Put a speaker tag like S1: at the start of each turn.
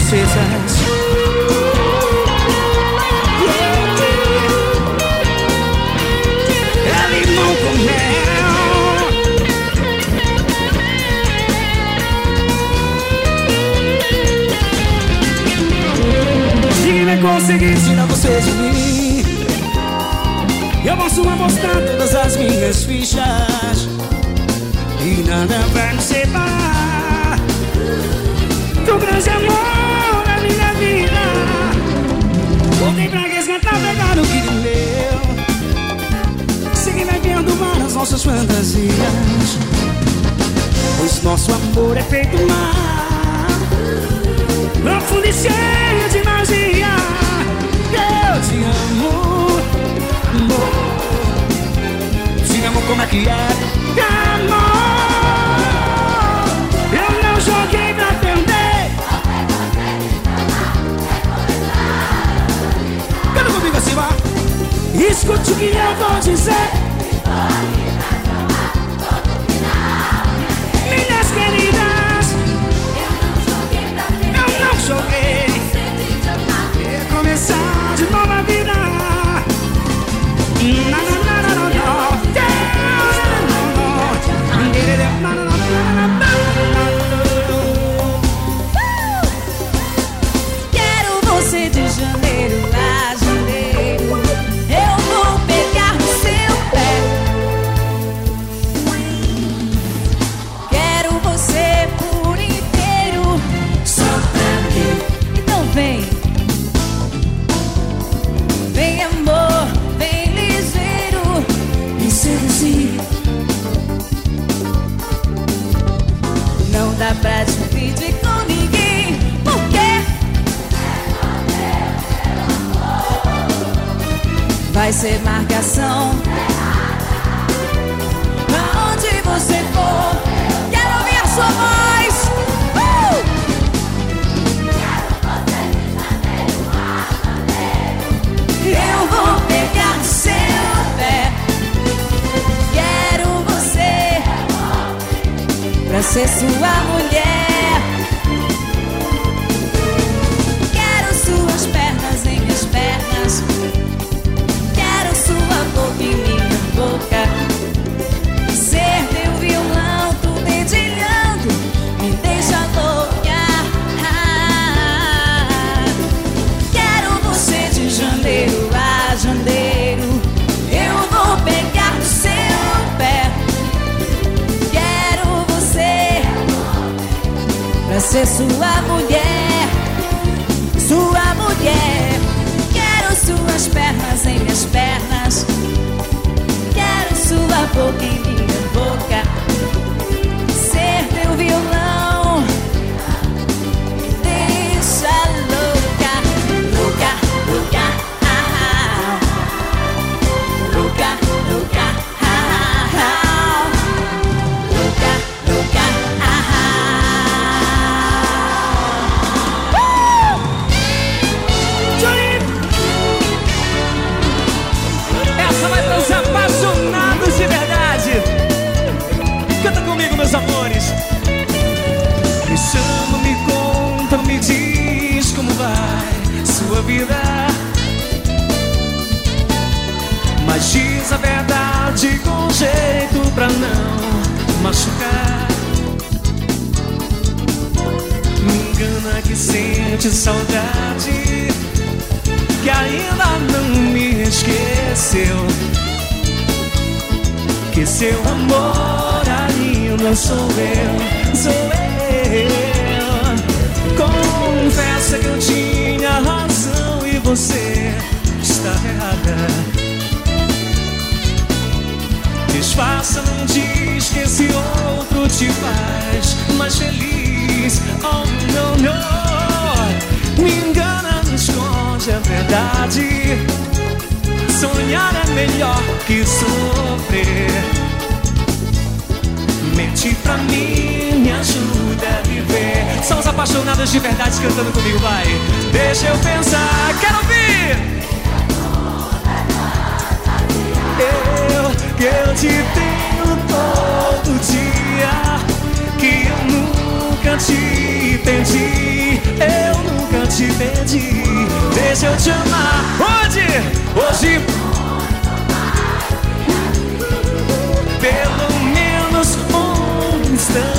S1: princesas. É limão com mel. Se vai conseguir tirar você de mim, eu posso apostar todas as minhas fichas e nada vai nos separar do grande amor da minha vida. Voltei pra resgatar, pegar o que meu. Segui vivendo várias nossas fantasias, pois nosso amor é feito mar, profundo e cheio de magia. Eu te amo, amor. Te amo como é que é, amor. Eu não joguei pra perder. Canta comigo assim, vá. Escute o que eu vou dizer. Minhas queridas, eu não joguei. Quer começar de nova vida.
S2: Quero você de janeiro a janeiro. Eu vou pegar no seu pé. Quero você por inteiro, só pra mim. Então vem, vem amor, vem ligeiro, me seduzir. Não dá pra dividir com ninguém, porque vai ser marcação. Aonde você for, quero ouvir a sua voz. Eu vou pegar no seu pé. Quero você pra ser sua mulher. Quero suas pernas em minhas pernas. Quero sua boca em minha boca. Ser teu violão, tu dedilhando, me deixa louca. Quero você de janeiro a janeiro. Eu vou pegar no seu pé. Quero você pra ser sua mulher, sua mulher. Quero suas pernas em minhas pernas. Quero sua boca em minha boca. Ser teu violão, me deixa louca, louca, louca, ah, louca, louca, ah, louca, louca,
S1: Essa vai pros apaixonados de verdade. Canta comigo, meus amores. Me chama, me conta, me diz como vai sua vida. Mas diz a verdade com jeito pra não machucar. Me engana que sente saudade, que ainda não me esqueceu, que seu amor ainda sou eu, sou eu. Confessa que eu tinha razão e você está errada. Disfarça, não diz que esse outro te faz mais feliz. Oh, não, não. Me engana, me esconde a verdade. Sonhar é melhor que sofrer. Mente pra mim, me ajuda a viver. São os apaixonados de verdade cantando comigo, vai. Deixa eu pensar, quero ouvir. Que eu te tenho todo dia, que eu nunca te entendi. Eu nunca pedir. Deixa eu te amar. Onde? Hoje. Pelo menos um instante.